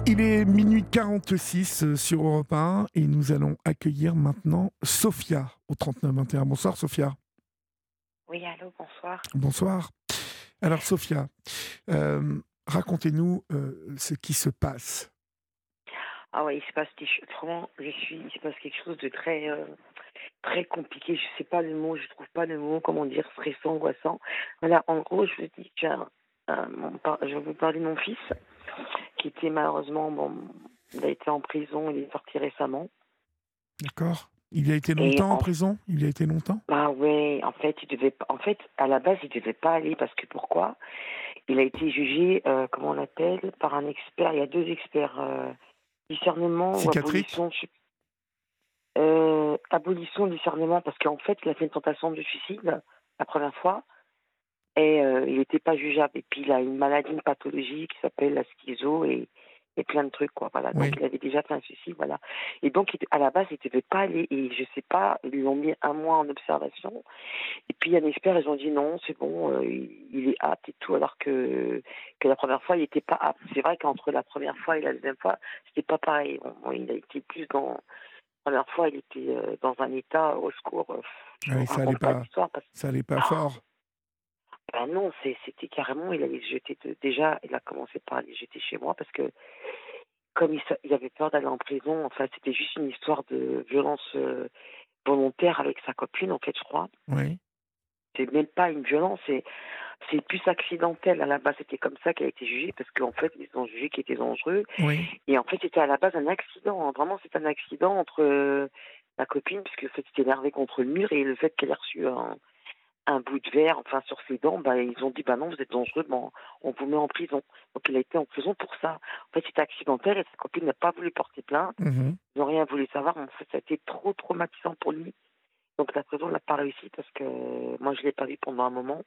Il est minuit 46 sur Europe 1 et nous allons accueillir maintenant Sophia au 39 21. Bonsoir Sophia. Oui, allô, bonsoir. Bonsoir. Alors Sophia, racontez-nous ce qui se passe. Ah ouais, il se passe vraiment, il se passe quelque chose de très, très compliqué. Je sais pas le mot, je trouve pas le mot, comment dire, stressant, angoissant. Voilà, en gros, je vous dis que je vais vous parler de mon fils, qui était malheureusement, bon, il a été en prison, il est sorti récemment. D'accord. Il a été Et longtemps en prison? Il a été longtemps? bah ouais, en fait, en fait, à la base, il devait pas aller parce que pourquoi? Il a été jugé, comment on l'appelle, par un expert. Il y a deux experts, discernement ou Psychiatrique? abolition. Abolition du discernement parce qu'en fait, il a fait une tentation de suicide la première fois et il était pas jugeable et puis il a une maladie, une pathologie qui s'appelle la schizo et plein de trucs quoi, voilà. Donc Oui. il avait déjà fait un suicide, voilà. Et donc à la base, il devait pas aller et je sais pas, ils lui ont mis un mois en observation et puis un expert, ils ont dit non, c'est bon, il est apte et tout alors que la première fois, il était pas apte. C'est vrai qu'entre la première fois et la deuxième fois, c'était pas pareil. Bon, il a été plus dans la première fois, il était dans un état au secours. Je ne Oui, raconte pas l'histoire parce que ça allait pas fort. ben non, c'était carrément, il allait se jeter déjà, il a commencé par aller se jeter chez moi parce que comme il avait peur d'aller en prison, enfin c'était juste une histoire de violence volontaire avec sa copine en fait, je crois. Oui. C'est même pas une violence, c'est plus accidentel. À la base, c'était comme ça qu'elle a été jugée parce qu'en fait, ils ont jugé qu'il était dangereux. Oui. Et en fait, c'était à la base un accident, hein. Vraiment, c'est un accident entre ma copine, puisque en fait, c'était énervé contre le mur et le fait qu'elle ait reçu un bout de verre, enfin, sur ses dents, bah, ils ont dit, bah non, vous êtes dangereux, bon, on vous met en prison. Donc, il a été en prison pour ça. En fait, c'était accidentel et sa copine n'a pas voulu porter plainte. Mhm. Ils n'ont rien voulu savoir. En fait, ça a été trop traumatisant pour lui. Donc, la prison n'a pas réussi parce que moi, je l'ai pas vu pendant un moment.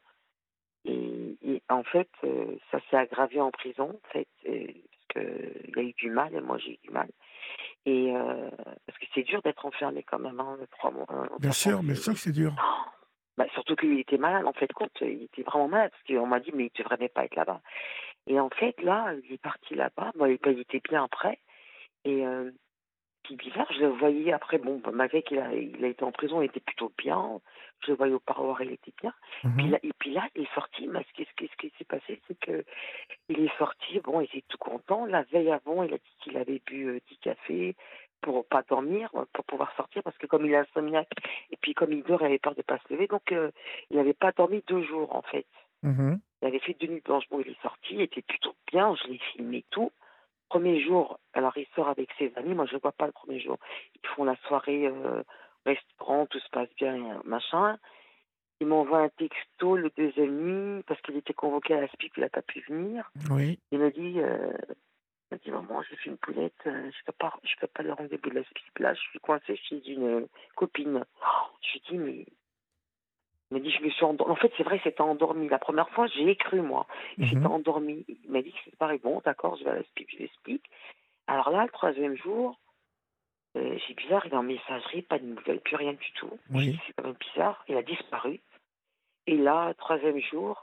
Et en fait, ça s'est aggravé en prison, en fait, parce qu'il a eu du mal et moi, j'ai eu du mal. Et parce que c'est dur d'être enfermé quand même, hein, 3 mois, Bien sûr que c'est dur. bah, surtout qu'il était malade, en fait, compte, il était vraiment malade, parce qu'on m'a dit: «Mais tu devrais même pas être là-bas» et en fait, là, il est parti là-bas, bon, il était bien après et puis bizarre, je le voyais après, bon, bah, malgré qu'il a été en prison, il était plutôt bien, je le voyais au parloir, il était bien. Mhm. Puis là, il est sorti, mais ce qui s'est passé, c'est que il est sorti, bon, il était tout content. La veille avant, il a dit qu'il avait bu 10 cafés pour pas dormir, pour pouvoir sortir, parce que comme il est insomniaque, et puis comme il dort, il avait peur de pas se lever, donc il n'avait pas dormi 2 jours, en fait. Mhm. Il avait fait 2 nuits blanches. Bon, il est sorti, il était plutôt bien, je l'ai filmé tout. Premier jour, alors il sort avec ses amis, moi je le vois pas le premier jour. Ils font la soirée restaurant, tout se passe bien, machin. Il m'envoie un texto le deuxième nuit, parce qu'il était convoqué à la SPIC, il n'a pas pu venir. Oui. Il me dit, maman, j'ai fait une poulette, je peux pas le rendez-vous de la SPIC. Là, je suis coincée chez une copine. Oh, je lui dis, mais il m'a dit, je me suis endormie. En fait, c'est vrai, il s'était endormi. La première fois, j'ai cru, moi. Il s'était Mhm. endormi. Il m'a dit que c'est pareil. Bon, d'accord, je vais à la SPIC, je l'explique. Alors là, le troisième jour, j'ai bizarre, il est en messagerie, pas de nouvelles, plus rien du tout. J'ai dit, Oui. c'est quand même bizarre. Il a disparu. Et là, troisième jour,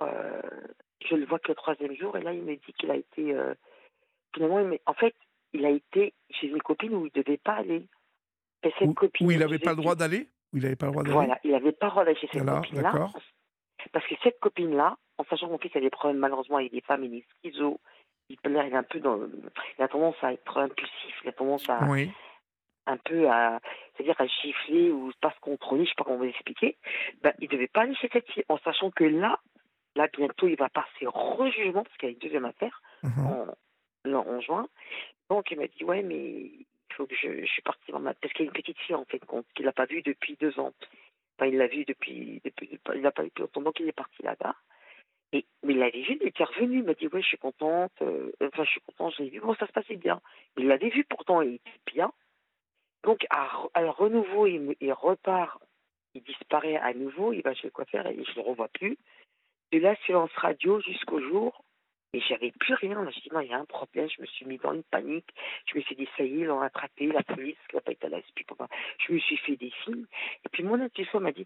je le vois que le troisième jour, et là, il me dit qu'il a été, finalement, en fait, il a été chez une copine où il ne devait pas aller. Et cette Où il copine, je n'avait vous pas le droit explique, d'aller? Où il n'avait pas le droit d'aller? voilà, il n'avait pas relâché chez cette Voilà, copine-là, d'accord. parce que cette copine-là, en sachant que mon fils a des problèmes malheureusement avec des femmes, il est schizo, il est un peu il a tendance à être impulsif, il a tendance à Oui. un peu à, c'est-à-dire à gifler ou pas se contrôler, je sais pas comment vous expliquer. Ben, il devait pas aller chez cette fille, en sachant que là bientôt, il va passer rejugement parce qu'il y a une deuxième affaire Mhm. en, en juin. Donc il m'a dit ouais, mais il faut que je suis partie voir parce qu'il y a une petite fille en fait qu'il n'a pas vue depuis 2 ans. Enfin, il l'a vue depuis il l'a pas vu depuis longtemps, donc il est parti là-bas. Mais il l'avait vue, il était revenu, il m'a dit ouais, je suis contente, enfin je suis content, je l'ai vu, bon ça se passait bien. Mais il l'avait vu pourtant, il était bien. Donc à renouveau, il repart, il disparaît à nouveau, il va chez le coiffeur et je le revois plus. De là, silence radio jusqu'au jour. Et j'avais plus rien. Je me suis dit, non, il y a un problème. Je me suis mis dans une panique. Je me suis dit, ça y est, ils l'ont attrapé, la police, qui n'a pas été à la SPI. Je me suis fait des films. Et puis mon intuition m'a dit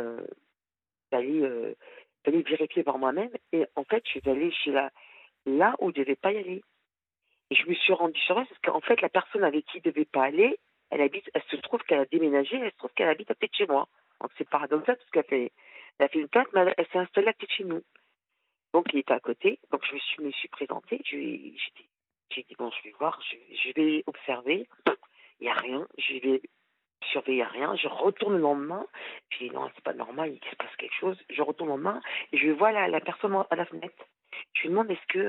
d'aller, euh, d'aller vérifier par moi-même. Et en fait, je suis allée là où je ne devais pas y aller. Et je me suis rendue sur place parce qu'en fait, la personne avec qui il devait pas aller, elle se trouve qu'elle a déménagé, elle se trouve qu'elle habite à côté de chez moi. Donc c'est paradoxal parce elle a fait une plainte, mais elle s'est installée à côté de chez nous. Donc il était à côté, donc me suis présentée, j'ai dit bon, je vais voir, je vais observer, il n'y a rien, je vais surveiller, il n'y a rien, je retourne le lendemain, je dis non, c'est pas normal, il se passe quelque chose, je retourne le lendemain et je vois la personne à la fenêtre. Je lui demande est-ce que,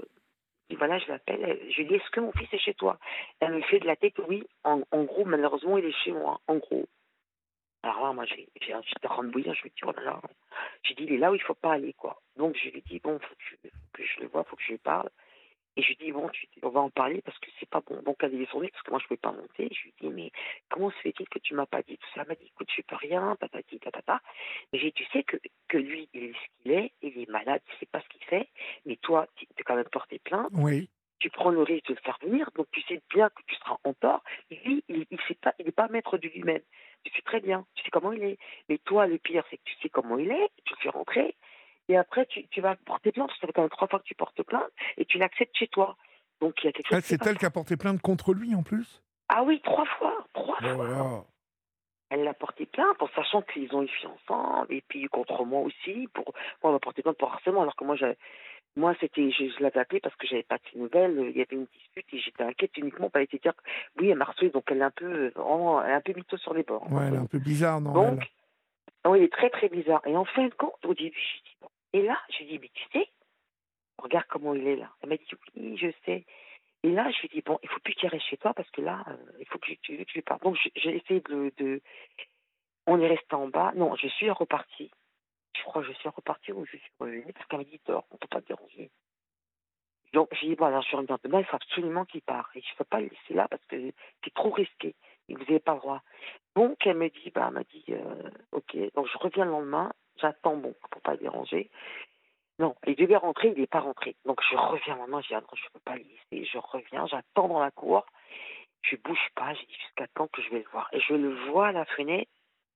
et voilà, je l'appelle, je lui dis est-ce que mon fils est chez toi? Elle me fait de la tête, oui, en gros, malheureusement, il est chez moi, en gros. Alors là, moi, j'ai un petit rendre bouillant, je me dis, oh là là. J'ai dit, il est là où il faut pas aller, quoi. Donc, je lui dis, bon, faut que je le vois, faut que je lui parle. Et je lui dis, bon, on va en parler parce que c'est pas bon. Donc, elle est descendue parce que moi, je pouvais pas monter. Je lui dis, mais comment se fait-il que tu m'as pas dit tout ça? Elle m'a dit, écoute, je peux rien, patati, patata. Mais j'ai dit, tu sais que lui, il est ce il est malade, il sait pas ce qu'il fait. Mais toi, tu as quand même porté plainte. Oui. Tu prends le risque de le faire venir, donc tu sais bien que tu seras en tort. Et lui, il sait pas, il n'est pas maître de lui-même. Tu sais très bien, tu sais comment il est. Mais toi, le pire, c'est que tu sais comment il est, tu le fais rentrer, et après, tu vas porter plainte, parce que ça fait quand même 3 fois que tu portes plainte, et tu l'acceptes chez toi. Donc il y a quelque chose Ah, qui s'est c'est elle passé. qui a porté plainte contre lui en plus? Ah oui, 3 fois, trois Oh là fois. là. Elle l'a porté plainte en sachant qu'ils ont eu fille ensemble, et puis contre moi aussi, moi, on m'a porté plainte pour harcèlement, alors que moi, je l'avais appelée parce que j'avais pas de ses nouvelles. Il y avait une dispute et j'étais inquiète uniquement pour aller te dire que oui, elle m'a harcelée, donc elle est un peu, vraiment, elle est un peu mytho sur les bords, Ouais, elle est un Anthony. peu bizarre, non, elle? Donc, oui, il est très très bizarre. Et en fin de compte, au début, je dis bon. Et là, je dis mais tu sais, regarde comment il est là. Elle m'a dit oui, je sais. Et là, je lui dis bon, il faut plus qu'il reste chez toi parce que là, il faut que tu lui parles. Donc, j'ai essayé on est resté en bas. Non, je suis repartie. Je crois que je suis repartie ou je suis revenue parce qu'elle m'a dit dors, on peut pas te déranger. Donc, j'ai dit, voilà, je reviens demain, il faut absolument qu'il parte. Et je ne peux pas le laisser là parce que c'est trop risqué. Et vous n'avez pas le droit. Donc, elle m'a dit, ok. Donc, je reviens le lendemain, j'attends, bon, pour pas le déranger. Non, il devait rentrer, il n'est pas rentré. Donc, je reviens maintenant, j'ai dit, attends, je ne peux pas le laisser. Je reviens, j'attends dans la cour, je bouge pas, j'ai dit, jusqu'à quand que je vais le voir. Et je le vois à la fenêtre,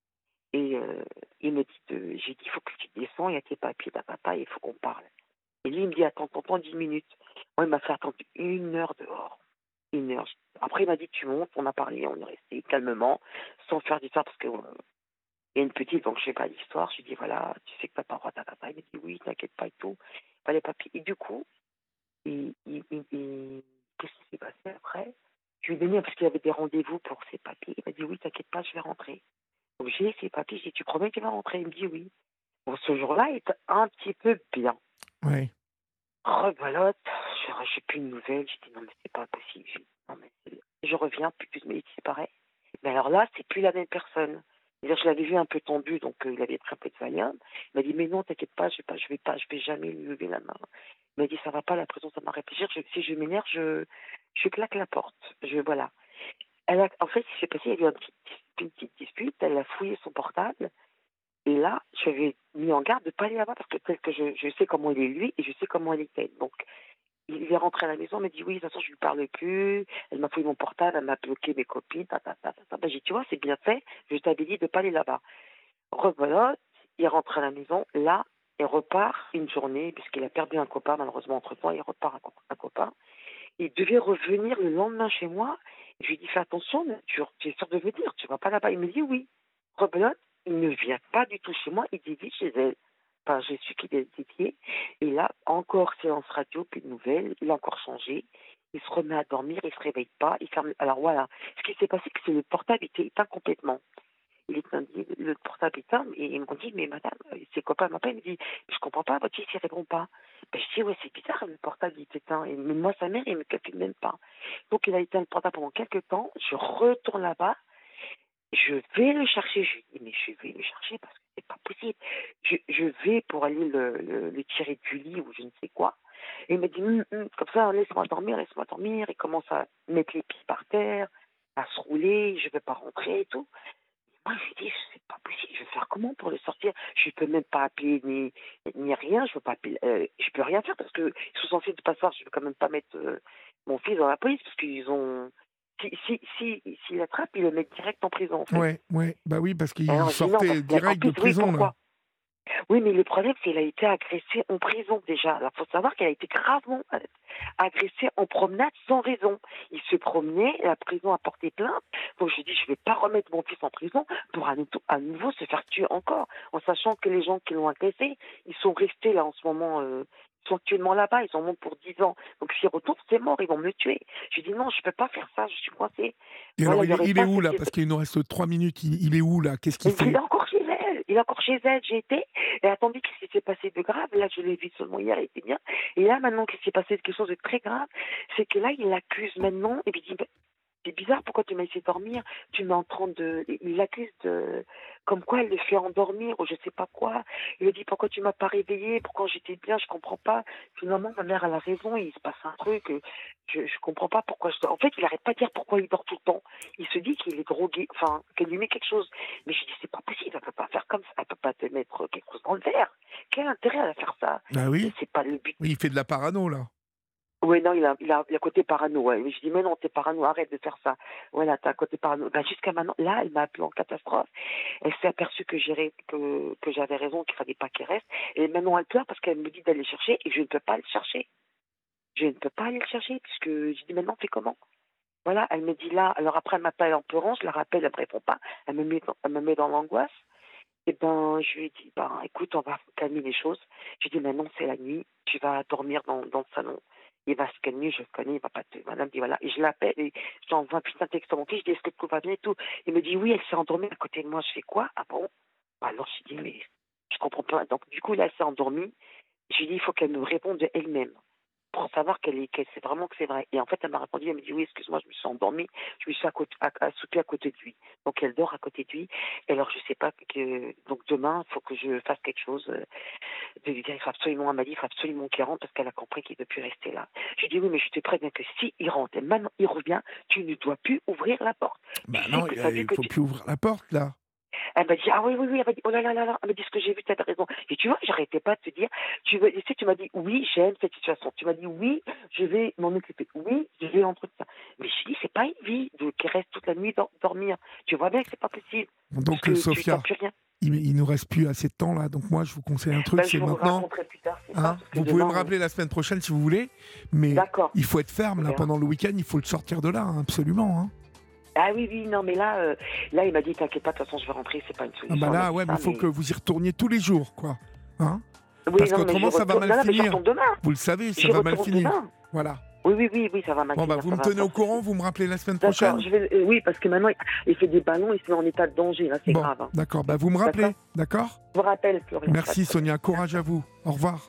et il me dit, j'ai dit, il faut que tu descends, il y a tes papiers, ta papa, il faut qu'on parle. Et lui, il me dit, attends 10 minutes. Moi, il m'a fait attendre 1 heure dehors. 1 heure. Après, il m'a dit, tu montes, on a parlé, on est resté calmement, sans faire d'histoire, parce que il y a une petite, donc je sais pas l'histoire. Je lui dis, voilà, tu sais que t'as pas le droit à ta papa. Il m'a dit, oui, t'inquiète pas et tout. Pas les papiers. Et du coup, qu'est-ce qui s'est passé après? Je lui ai donné, parce qu'il avait des rendez-vous pour ses papiers. Il m'a dit, oui, t'inquiète pas, je vais rentrer. Donc j'ai ses papiers, j'ai dit, tu promets que tu vas rentrer? Il me dit, oui. Bon, ce jour-là, il était un petit peu bien. Oui. Rebelote, j'ai plus de nouvelles. J'ai dit non, mais c'est pas possible. Non, mais je reviens, plus mais il disparaît. Mais alors là, c'est plus la même personne. C'est-à-dire, je l'avais vu un peu tendu, donc il avait pris un peu de Valium. Il m'a dit mais non, t'inquiète pas, je vais jamais lui lever la main. Il m'a dit ça va pas, la prison, ça m'a réfléchir. Si je m'énerve, je claque la porte. Voilà. En fait, ce qui s'est passé, il y a eu une petite dispute. Elle a fouillé son portable. Et là, je lui mis en garde de ne pas aller là-bas parce que tel que je sais comment il est lui et je sais comment elle est elle. Donc, il est rentré à la maison, il m'a dit oui, de toute façon, je ne lui parle plus. Elle m'a fouillé mon portable, elle m'a bloqué mes copines. Ben, j'ai dit, tu vois, c'est bien fait, je t'avais dit de ne pas aller là-bas. Rebelote, il est rentré à la maison, là, il repart une journée, puisqu'il a perdu un copain, malheureusement, entre-temps, il repart un copain. Il devait revenir le lendemain chez moi. Je lui ai dit, fais attention, tu es sûr de venir, tu ne vas pas là-bas. Il me dit oui. Rebelote, il ne vient pas du tout chez moi, il dévie chez elle. Enfin, j'ai su qu'il est dévié. Et là, encore séance radio, plus de nouvelles. Il a encore changé. Il se remet à dormir, il ne se réveille pas. Il ferme. Alors voilà. Ce qui s'est passé, c'est que le portable était éteint complètement. Le portable éteint, et ils m'ont dit, mais madame, ses copains m'appellent, ils me disent, je comprends pas, votre fils, il répond pas. Ben, je dis, ouais, c'est bizarre, le portable, il est éteint. Mais moi, sa mère, il me calcule même pas. Donc, il a éteint le portable pendant quelques temps. Je retourne là-bas. Je vais le chercher. Je lui dis, mais je vais le chercher parce que c'est pas possible. Je vais pour aller le tirer du lit ou je ne sais quoi. Et il me dit, comme ça, laisse-moi dormir, laisse-moi dormir. Il commence à mettre les pieds par terre, à se rouler, je ne vais pas rentrer et tout. Moi, je lui dis, c'est pas possible, je vais faire comment pour le sortir? Je peux même pas appeler ni rien, je peux pas appeler, je peux rien faire parce que ils sont censés de passer, je peux quand même pas mettre mon fils dans la police parce qu'ils ont, s'ils l'attrapent, ils le mettent direct en prison en fait. Ouais, ouais. Bah oui, parce qu'il Alors je dis non, parce sortait que en direct de plus, oui, prison, là. pourquoi? Oui, mais le problème, c'est qu'il a été agressé en prison déjà. Alors, faut savoir qu'elle a été gravement agressé en promenade sans raison. Il se promenait, la prison a porté plainte. Donc je dis, je ne vais pas remettre mon fils en prison pour à nouveau se faire tuer encore, en sachant que les gens qui l'ont agressé, ils sont restés là en ce moment, ils sont actuellement là-bas, ils en ont pour 10 ans. Donc s'ils retournent, c'est mort, ils vont me le tuer. Je dis non, je ne peux pas faire ça, je suis coincée. Et Voilà, alors, il y aurait il est pas où là? cette... Parce qu'il nous reste 3 minutes. Il est où là? Qu'est-ce qu'il Il fait? est encore chez elle. Il est encore chez elle. J'ai été. Et attendez, qu'est-ce qui s'est passé de grave? Là, je l'ai vu seulement hier, il était bien. Et là, maintenant, qu'est-ce qui s'est passé? Quelque chose de très grave. C'est que là, il l'accuse maintenant. Et puis, il dit, c'est bizarre, pourquoi tu m'as laissé dormir? Tu m'es en train de... Il l'accuse de... Comme quoi elle le fait endormir ou je sais pas quoi. Il lui dit, pourquoi tu m'as pas réveillé? Pourquoi j'étais bien? Je comprends pas. Finalement, ma mère, elle a raison. Il se passe un truc. Je comprends pas pourquoi je dors. En fait, il arrête pas de dire pourquoi il dort tout le temps. Il se dit qu'il est drogué. Enfin, qu'elle lui met quelque chose. Mais je dis, c'est pas possible. Elle peut pas faire comme ça. Elle peut pas te mettre quelque chose dans le verre. Quel intérêt à faire ça? Ah oui? C'est pas le but. Oui, il fait de la parano là. Oui, non, il a côté parano, ouais. Mais je dis, mais non, t'es parano, arrête de faire ça. Voilà, t'as un côté parano. Ben, jusqu'à maintenant, là, elle m'a appelé en catastrophe. Elle s'est aperçue que j'avais raison, qu'il fallait pas qu'il reste. Et maintenant, elle pleure parce qu'elle me dit d'aller le chercher et je ne peux pas le chercher. Je ne peux pas aller le chercher puisque je dis, maintenant, fais comment? Voilà, elle me dit là, alors après, elle m'appelle en pleurant, je la rappelle, elle me répond pas. Elle me met dans l'angoisse. Et ben, je lui dis, ben, écoute, on va calmer les choses. Je lui dis, maintenant, c'est la nuit, tu vas dormir dans le salon. Il va se calmer, je le connais, il va pas te... Madame dit, voilà. Et je l'appelle et je lui envoie un putain de texte à mon fils, je dis, est-ce que tout va bien et tout? Il me dit, oui, elle s'est endormie à côté de moi. Je fais quoi? Ah bon? Alors, je dis, mais je comprends pas. Donc, du coup, là, elle s'est endormie. Je lui dis, il faut qu'elle me réponde de elle-même pour savoir qu'elle sait vraiment que c'est vrai. Et en fait, elle m'a répondu, elle me dit, oui, excuse-moi, je me suis endormie, je me suis assoupie à côté de lui. Donc, elle dort à côté de lui. Et alors, je sais pas que... Donc, demain, il faut que je fasse quelque chose. De lui dire, il faut absolument, elle m'a dit, il faut absolument qu'il rentre parce qu'elle a compris qu'il ne peut plus rester là. Je lui dis, oui, mais je te préviens que si il rentre et maintenant il revient, tu ne dois plus ouvrir la porte. Bah Tu sais non, que ça vu il que faut plus ouvrir la porte là. Elle m'a dit, ah oui, oui, oui, elle m'a dit, oh là là là là, elle m'a dit ce que j'ai vu, tu as raison. Et tu vois, j'arrêtais pas de te dire, tu m'as dit, oui, j'aime cette situation. Tu m'as dit, oui, je vais m'en occuper. Oui, je vais entretenir ça. Mais je dis, c'est pas une vie qui reste toute la nuit dormir. Tu vois bien que c'est pas possible. Donc, Parce que tu n'as Sophia, plus rien. il nous reste plus assez de temps là. Donc, moi, je vous conseille un truc, Ben, c'est je vous maintenant. raconterai plus tard, c'est ça. Hein, Parce que vous pouvez demain, me rappeler la semaine prochaine si vous voulez, mais D'accord. il faut être ferme là pendant le week-end. Il faut le sortir de là, hein, absolument. Hein. Ah oui, oui, non, mais là, il m'a dit, t'inquiète pas, de toute façon, je vais rentrer, c'est pas une Ah solution. bah Elle m'a là, dit ouais, mais ça, il faut que vous y retourniez tous les jours, quoi. Hein? Oui, Parce non, mais qu'autrement, je ça va retourne... mal non, mais je finir. retourne demain. Vous le savez, ça Je va mal retourne finir. demain. Voilà. Oui, oui, oui, oui, ça va mal Bon, bah, finir. vous Ça me va tenez pas au de courant, souci. vous me rappelez la semaine D'accord, prochaine. oui, parce que maintenant, il fait des ballons, il se met en état de danger, là, c'est Bon, grave. Hein. d'accord, bah, vous me rappelez, d'accord? Je vous rappelle, Florian. Merci Sonia, courage à vous. Au revoir.